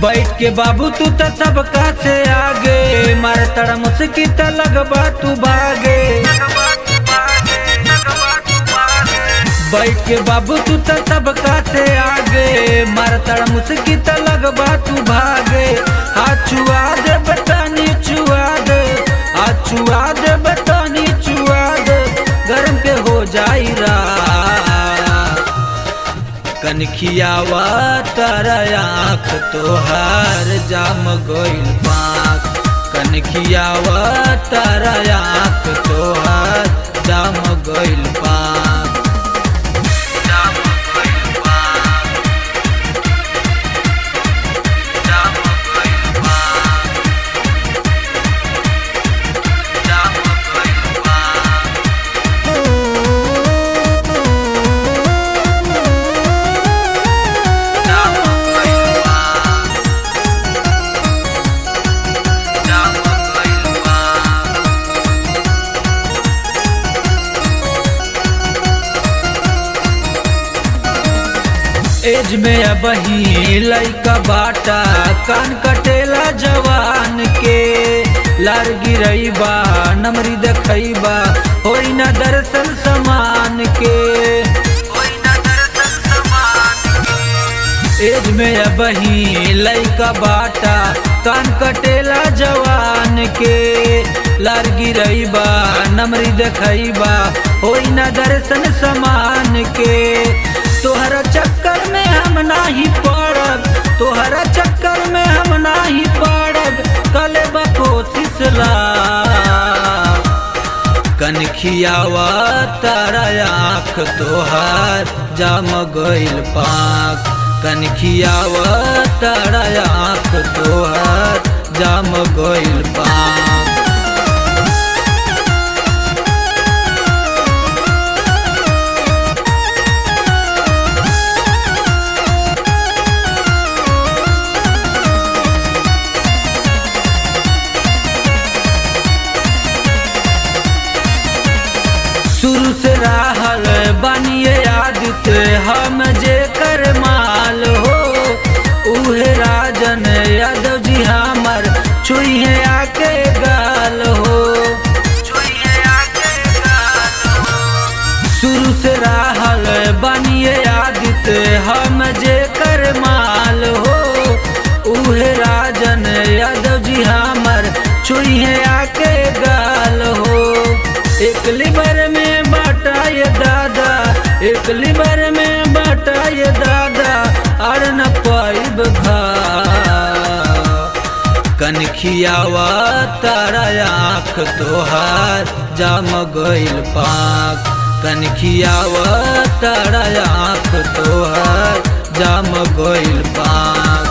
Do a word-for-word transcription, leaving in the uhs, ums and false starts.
बैठ के बाबू तू तो सबका से आगे मार तड़ा मुस्की त लगबा तू भागे। बैठ के बाबू तू तो सबका से आगे मार तड़ा मुस्की त लगबा तू भागे। हाथ छुआ दे बटानी छुआ दे, हाथ छुआ दे बटानी छुआ दे, गरम के हो जाई रा कनखियावा तारा आँख तोहार जाम गइल पाक। कनखियावा तारा आँख तोहार जाम गइल पाक। जाम गइल पाक, जाम गइल पाक, जाम गइल पाक। एज में अबही लइका बाटा कान कटेला जवान के। लार गिरईबा नमरी देखईबा होई ना दर्शन समान के, होई ना दर्शन समान के। एज में अबही लइका बाटा कान कटेला जवान के। लार गिरईबा नमरी देखईबा होई ना दर्शन समान के। तोहरा चक्कर में हम नाही पड़ब, तोहरा चक्कर में हम नाही पड़ब, कले कोशिश ला कनखियावा तारा आँख तोहार जाम गइल पाक। कनखियावा तारा आँख तोहार जाम गइल पाक। शुरू से रहल बनिए आदित हम जे कर माल हो। उहे राजन यादव जी हमर छुइहे आके गाल हो, छुइहे आके गाल हो। शुरू से रहल बनिए आदित हम जे कर माल हो। उहे राजन यादव जी हमर छुइहे आके गाल हो। एक लिबर में बाटा ये दादा, एक लिबर में बाटा ये दादा, और न पाइब भा कनखियावा तारा आँख तोहार जाम गइल पाक। कनखियावा तारा आँख तोहार जाम गइल पाक।